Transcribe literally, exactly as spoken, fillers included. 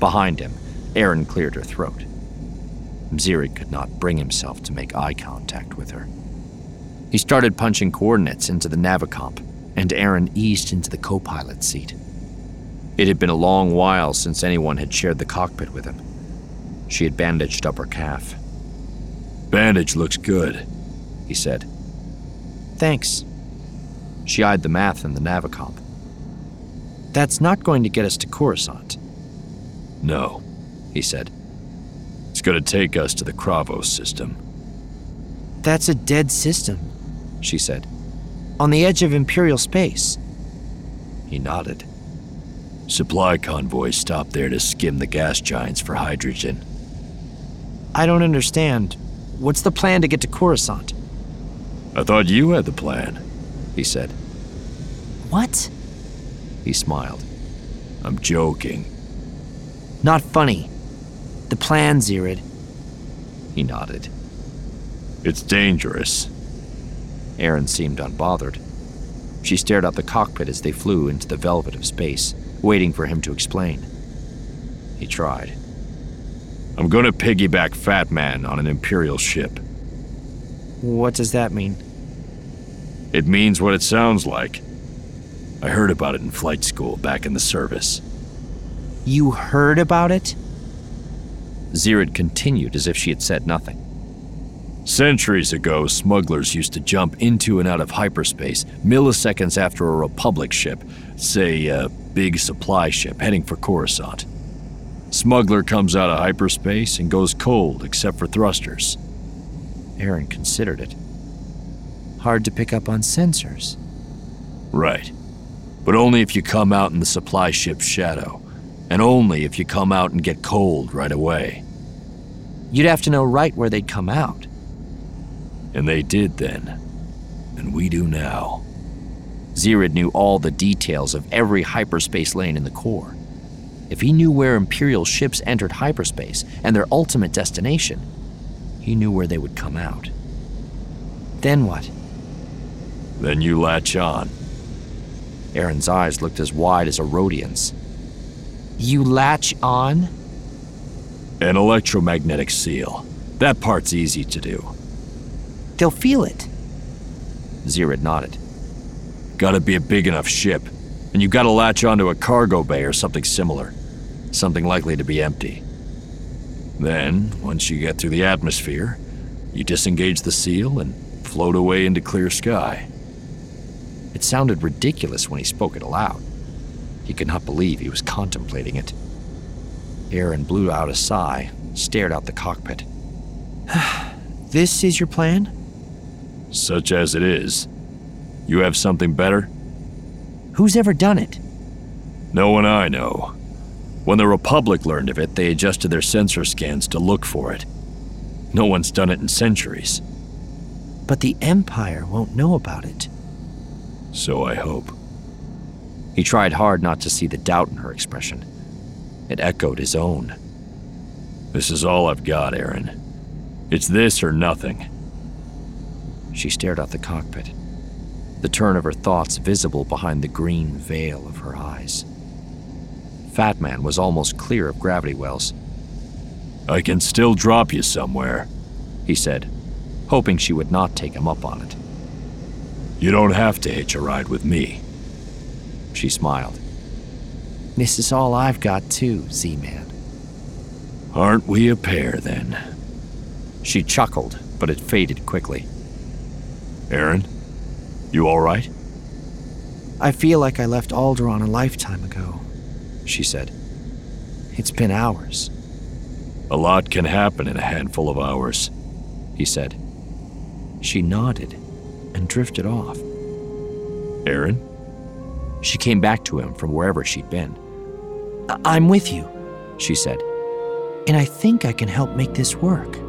Behind him, Aaron cleared her throat. Zirid could not bring himself to make eye contact with her. He started punching coordinates into the Navicomp, and Aaron eased into the co-pilot seat. It had been a long while since anyone had shared the cockpit with him. She had bandaged up her calf. "Bandage looks good," he said. "Thanks." She eyed the math in the Navicomp. "That's not going to get us to Coruscant." "No," he said. "It's going to take us to the Kravos system." "That's a dead system," she said. "On the edge of Imperial space." He nodded. "Supply convoys stopped there to skim the gas giants for hydrogen." "I don't understand. What's the plan to get to Coruscant?" "I thought you had the plan," he said. "What?" He smiled. "I'm joking." "Not funny. The plan, Zirid." He nodded. "It's dangerous." Aaron seemed unbothered. She stared out the cockpit as they flew into the velvet of space, waiting for him to explain. He tried. "I'm going to piggyback Fat Man on an Imperial ship." "What does that mean?" "It means what it sounds like. I heard about it in flight school back in the service." "You heard about it?" Zirid continued as if she had said nothing. "Centuries ago, smugglers used to jump into and out of hyperspace milliseconds after a Republic ship, say a big supply ship heading for Coruscant. Smuggler comes out of hyperspace and goes cold except for thrusters." Aaron considered it. "Hard to pick up on sensors." "Right. But only if you come out in the supply ship's shadow, and only if you come out and get cold right away." "You'd have to know right where they'd come out." "And they did then. And we do now." Zirid knew all the details of every hyperspace lane in the core. If he knew where Imperial ships entered hyperspace and their ultimate destination, he knew where they would come out. Then what? "Then you latch on." Aaron's eyes looked as wide as a Rodian's. "You latch on?" "An electromagnetic seal. That part's easy to do." "They'll feel it." Zirid nodded. "Gotta be a big enough ship, and you gotta latch onto a cargo bay or something similar. Something likely to be empty. Then, once you get through the atmosphere, you disengage the seal and float away into clear sky." It sounded ridiculous when he spoke it aloud. He could not believe he was contemplating it. Aaron blew out a sigh, stared out the cockpit. "This is your plan?" "Such as it is. You have something better?" "Who's ever done it?" "No one I know. When the Republic learned of it, they adjusted their sensor scans to look for it. No one's done it in centuries." "But the Empire won't know about it." "So I hope." He tried hard not to see the doubt in her expression. It echoed his own. "This is all I've got, Aaron. It's this or nothing." She stared out the cockpit, the turn of her thoughts visible behind the green veil of her eyes. Fat Man was almost clear of gravity wells. "I can still drop you somewhere," he said, hoping she would not take him up on it. "You don't have to hitch a ride with me." She smiled. "This is all I've got too, Z-Man." "Aren't we a pair then?" She chuckled, but it faded quickly. "Aaron, you all right?" "I feel like I left Alderaan a lifetime ago," she said. "It's been hours." "A lot can happen in a handful of hours," he said. She nodded and drifted off. "Aaron?" She came back to him from wherever she'd been. I- I'm with you, she said. "And I think I can help make this work."